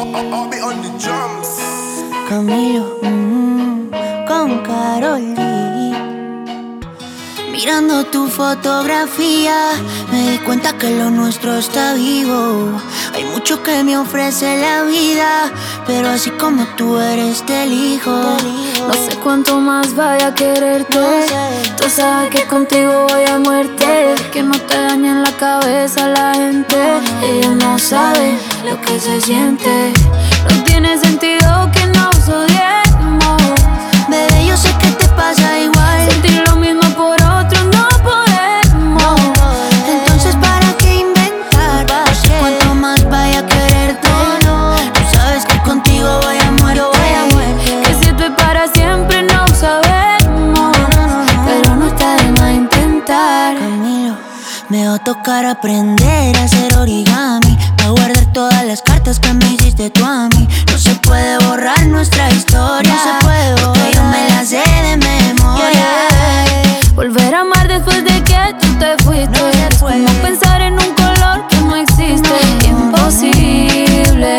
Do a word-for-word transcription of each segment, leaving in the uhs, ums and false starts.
Camilo, mm, con Karol G. Mirando tu fotografía, me di cuenta que lo nuestro está vivo. Hay mucho que me ofrece la vida, pero así como tú eres te elijo. No sé cuánto más vaya a quererte, no sé. Tú sabes que contigo voy a muerte. Que no te dañen la cabeza la gente. Ellos no saben lo que se siente. No tiene sentido que nos odiemos. Bebé, yo sé que te pasa igual. Sentir lo mismo por otro no podemos. Entonces ¿para qué inventar? No sé cuánto más vaya a quererte. Tú sabes que contigo voy a muerte. Que si esto es para siempre no sabemos. Pero no está de más intentar. Camilo, me va a tocar aprender a hacer origami, a guardar todas las cartas que me hiciste tú a mí. No se puede borrar nuestra historia. No se puede borrar, porque yo me la sé de memoria. Yeah. Volver a amar después de que tú te fuiste. No se es puede. como pensar en un color que no existe. No. Imposible,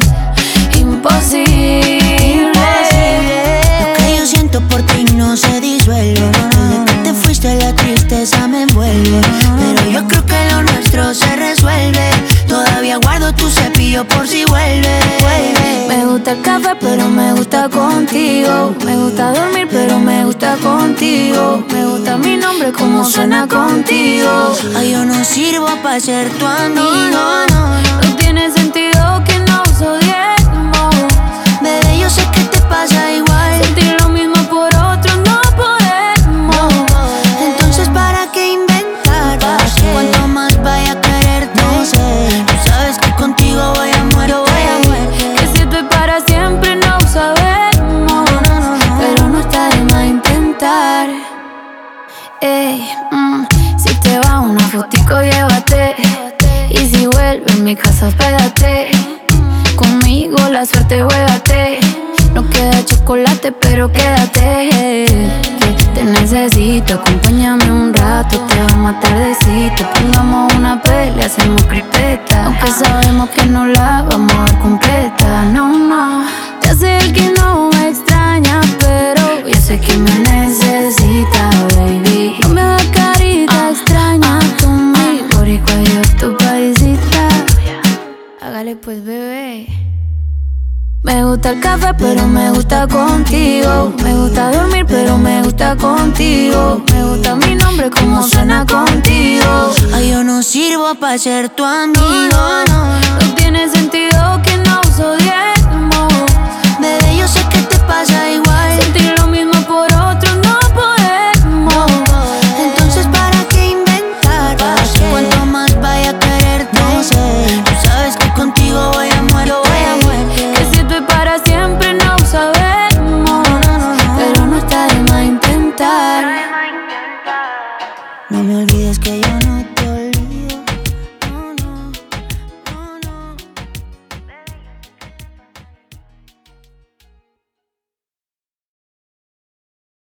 imposible. Lo que yo siento por ti no se disuelve. Desde que te fuiste la tristeza me envuelve. Pero yo creo que lo nuestro se resuelve. Todavía guardo tu cepillo por si vuelve. Me gusta el café pero me gusta contigo. Me gusta dormir pero me gusta contigo. Me gusta mi nombre como suena contigo. Ay, yo no sirvo para ser tu amigo. No, no, no, no tiene sentido que nos odiemos. Bebé, yo sé que te pasa igual. Sentir lo mismo por otro no podemos. Entonces ¿para qué inventar? ¿Para No sé qué? cuánto más vaya a quererte. No sé. Tú sabes que contigo voy a muerte. Que si esto es para siempre no sabemos. Pero no está de más intentar. Ey, mm, si te va una fotico llévate. Y si vuelve a mi casa espérate. Conmigo la suerte juégate. No queda chocolate pero quédate. Que te necesito, acompáñame un rato. Te vamos a tardecito. Pongamos una pelea, hacemos cripeta. Aunque sabemos que no la vamos a dar completa. No, no, te hace el que no me extraña, pero yo sé que me necesita, baby. No me da carita extraña conmigo, boricua yo tu paisita. Hágale pues, bebé. Me gusta el café pero me gusta contigo. Me gusta dormir pero me gusta contigo. Me gusta mi nombre como suena contigo. Ay, yo no sirvo para ser tu amigo. No tiene sentido que nos odiemos.